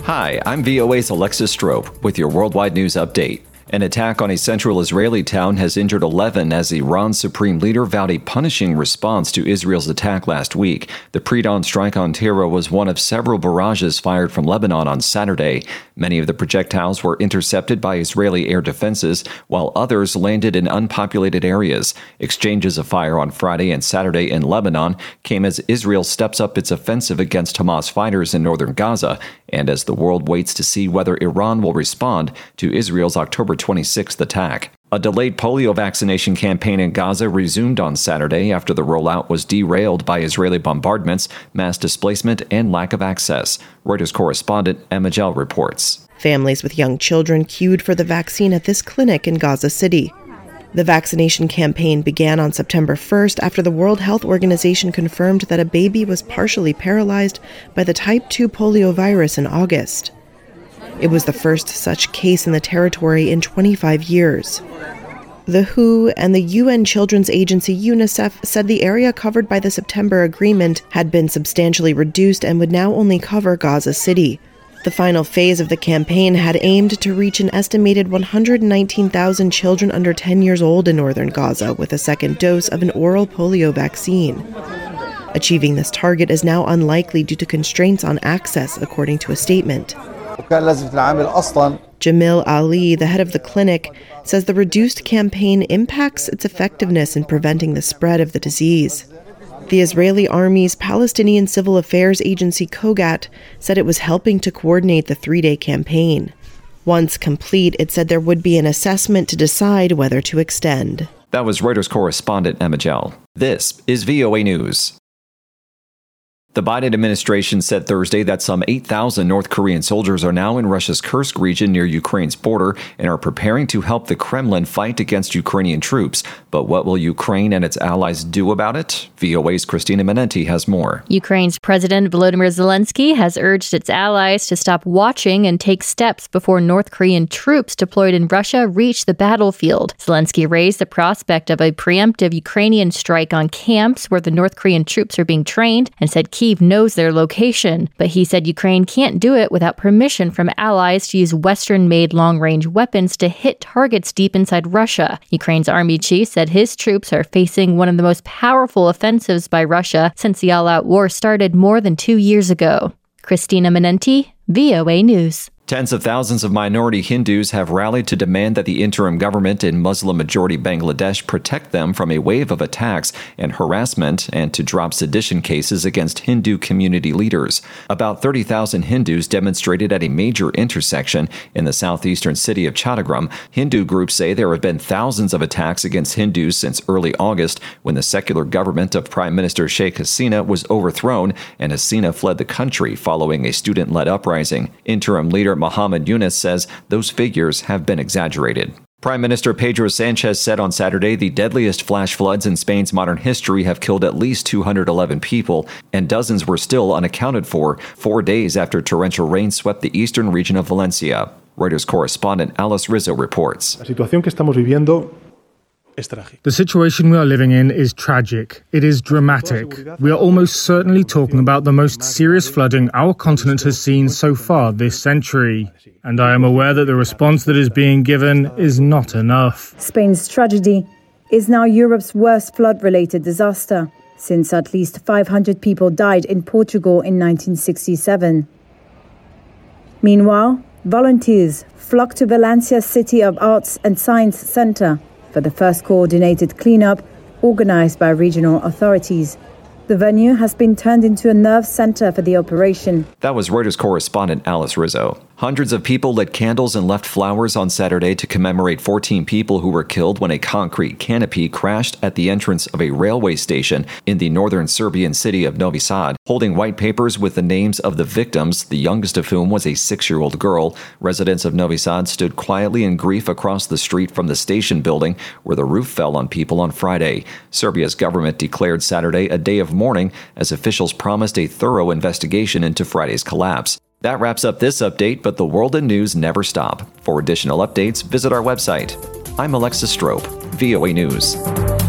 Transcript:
Hi, I'm VOA's Alexis Strope with your worldwide news update. An attack on a central Israeli town has injured 11 as Iran's supreme leader vowed a punishing response to Israel's attack last week. The pre-dawn strike on Tyre was one of several barrages fired from Lebanon on Saturday. Many of the projectiles were intercepted by Israeli air defenses, while others landed in unpopulated areas. Exchanges of fire on Friday and Saturday in Lebanon came as Israel steps up its offensive against Hamas fighters in northern Gaza, and as the world waits to see whether Iran will respond to Israel's October 26th attack. A delayed polio vaccination campaign in Gaza resumed on Saturday after the rollout was derailed by Israeli bombardments, mass displacement, and lack of access. Reuters correspondent Emma Gell reports. Families with young children queued for the vaccine at this clinic in Gaza City. The vaccination campaign began on September 1st after the World Health Organization confirmed that a baby was partially paralyzed by the type 2 polio virus in August. It was the first such case in the territory in 25 years. The WHO and the UN Children's Agency UNICEF said the area covered by the September agreement had been substantially reduced and would now only cover Gaza City. The final phase of the campaign had aimed to reach an estimated 119,000 children under 10 years old in northern Gaza with a second dose of an oral polio vaccine. Achieving this target is now unlikely due to constraints on access, according to a statement. Jamil Ali, the head of the clinic, says the reduced campaign impacts its effectiveness in preventing the spread of the disease. The Israeli Army's Palestinian Civil Affairs Agency Kogat said it was helping to coordinate the 3-day campaign. Once complete, it said there would be an assessment to decide whether to extend. That was Reuters correspondent Emma Gell. This is VOA News. The Biden administration said Thursday that some 8,000 North Korean soldiers are now in Russia's Kursk region near Ukraine's border and are preparing to help the Kremlin fight against Ukrainian troops. But what will Ukraine and its allies do about it? VOA's Christina Menenti has more. Ukraine's President Volodymyr Zelensky has urged its allies to stop watching and take steps before North Korean troops deployed in Russia reach the battlefield. Zelensky raised the prospect of a preemptive Ukrainian strike on camps where the North Korean troops are being trained and said Kyiv knows their location, but he said Ukraine can't do it without permission from allies to use Western-made long-range weapons to hit targets deep inside Russia. Ukraine's army chief said his troops are facing one of the most powerful offensives by Russia since the all-out war started more than 2 years ago. Christina Menenti, VOA News. Tens of thousands of minority Hindus have rallied to demand that the interim government in Muslim-majority Bangladesh protect them from a wave of attacks and harassment and to drop sedition cases against Hindu community leaders. About 30,000 Hindus demonstrated at a major intersection in the southeastern city of Chattogram. Hindu groups say there have been thousands of attacks against Hindus since early August when the secular government of Prime Minister Sheikh Hasina was overthrown and Hasina fled the country following a student-led uprising. Interim leader Mohammed Yunus says those figures have been exaggerated. Prime Minister Pedro Sanchez said on Saturday the deadliest flash floods in Spain's modern history have killed at least 211 people, and dozens were still unaccounted for 4 days after torrential rain swept the eastern region of Valencia. Reuters correspondent Alice Rizzo reports. La situación que estamos viviendo es trágica. The situation we are living in is tragic. It is dramatic. We are almost certainly talking about the most serious flooding our continent has seen so far this century. And I am aware that the response that is being given is not enough. Spain's tragedy is now Europe's worst flood-related disaster, since at least 500 people died in Portugal in 1967. Meanwhile, volunteers flocked to Valencia's City of Arts and Science Centre for the first coordinated cleanup organized by regional authorities. The venue has been turned into a nerve center for the operation. That was Reuters correspondent Alice Rizzo. Hundreds of people lit candles and left flowers on Saturday to commemorate 14 people who were killed when a concrete canopy crashed at the entrance of a railway station in the northern Serbian city of Novi Sad. Holding white papers with the names of the victims, the youngest of whom was a 6-year-old girl, residents of Novi Sad stood quietly in grief across the street from the station building where the roof fell on people on Friday. Serbia's government declared Saturday a day of mourning as officials promised a thorough investigation into Friday's collapse. That wraps up this update, but the world and news never stop. For additional updates, visit our website. I'm Alexis Strope, VOA News.